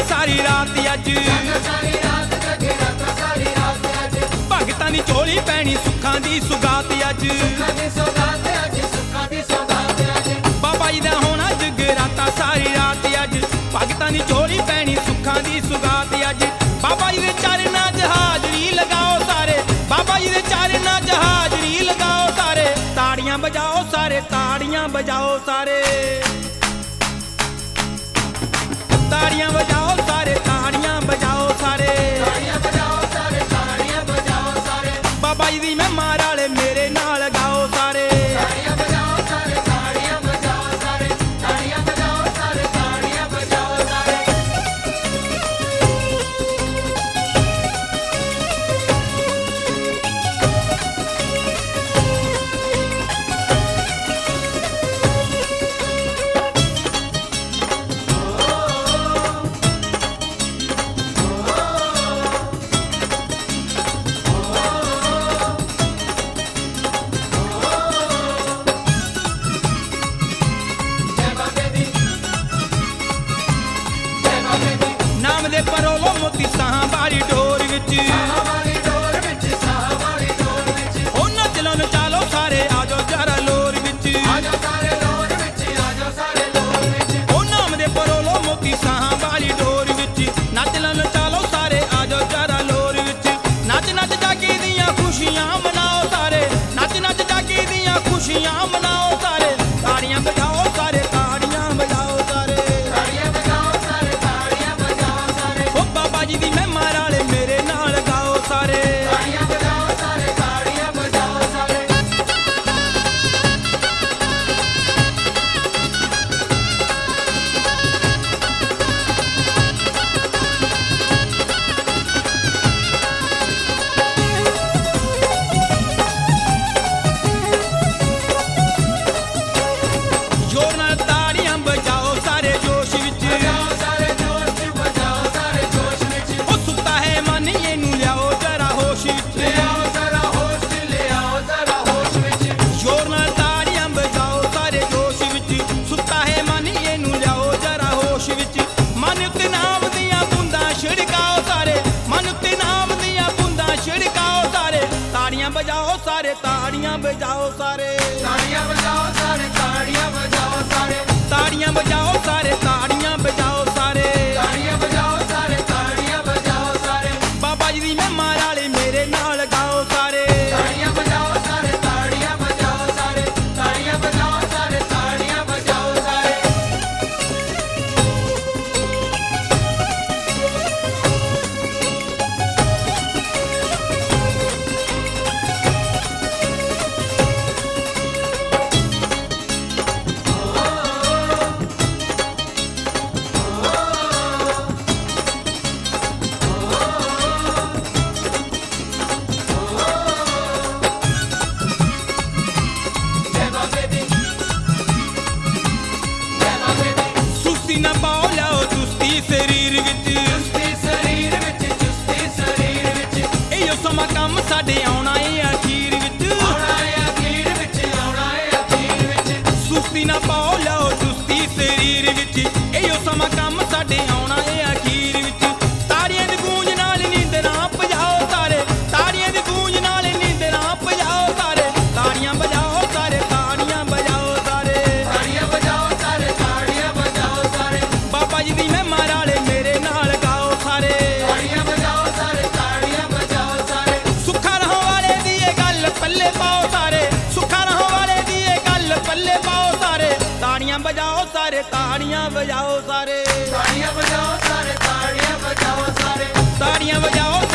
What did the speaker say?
सारी रात अज भगतां दी झोली पैनी सुखां दी सुगात अज बाबा जी दा होना जगराता सारी रात अज भगतां दी झोली पैनी सुखां दी सुगात अज बाबा जी दे चरनां च हाजरी लगाओ सारे बाबा जी दे चरनां च हाजरी लगाओ सारे ताड़ियां बजाओ सारे ताड़ियां बजाओ सारे ताड़ियां बजाओ सारे ताड़ियां बजाओ सारे बाबा जी दी महिमा वाले मेरे नाल गाओ सारे नाम दे परोलो मोती साहां वाली डोर विच ओ नच लो नचालो सारे आजो जरा लोर विच ओ नाम दे परोलो मोती साहां वाली डोर विच नच लो नचालो सारे आजो जरा लोर विच नच नच जागी दियां खुशियां मनाओ सारे नच नच जागी दियां खुशियां मनाओ सारे ताड़ियां बजाओ सारे ताड़ियां बजाओ सारे जी दी महिमा वाले मेरे नाल गाओ सारे जोर नाल ताड़ियां बजाओ सारे जोश विच जोर नाल ताड़ियां बजाओ सारे जोश विच सुता है मन इनू लियाओ जरा होश विच मन उत्ते नाम दियां बूंदां छिड़काओ सारे मन उत्ते नाम दियां बूंदां छिड़काओ सारे ताड़ियां बजाओ सारे ताड़ियां बजाओ सारे ताड़ियां बजाओ सारे ताड़ियां बजाओ सारे ताड़ियां बजाओ सारे ताड़ियां बजाओ सारे ताड़ियां बजाओ सारे ताड़ियां बजाओ सारे बाबा जी दी महिमा वाले मेरे नाल गाओ सारे ताड़ियां बजाओ सारे ताड़ियां बजाओ सारे ताड़ियां बजाओ सारे ताड़ियां बजाओ सारे सुस्ती ना पाओ लाओ चुस्ती शरीर विच इहो समा कम साडे आउणा ए अखीर विच सुस्ती ना पाओ लाओ चुस्ती शरीर विच इहो समा कम साडे आउणा ए अखीर विच ताड़ियां दी गूंज नाल नींदरां भजाओ सारे ताड़ियां दी गूंज नाल नींदरां भजाओ सारे ताड़ियां बजाओ सारे ताड़ियां बजाओ सारे ताड़ियां बजाओ सारे ताड़ियां बजाओ सारे बाबा जी दी महिमा वाले मेरे नाल गाओ सारे ताड़ियां बजाओ सारे ताड़ियां बजाओ सारे सुखा रहो वाले दी ये गल पल्ले पाओ सारे सुखा रहो वाले दी ये गल पल्ले पाओ सारे ताड़ियां बजाओ सारे ताड़ियां बजाओ सारे ताड़ियां बजाओ सारे ताड़ियां बजाओ सारे ताड़ियां बजाओ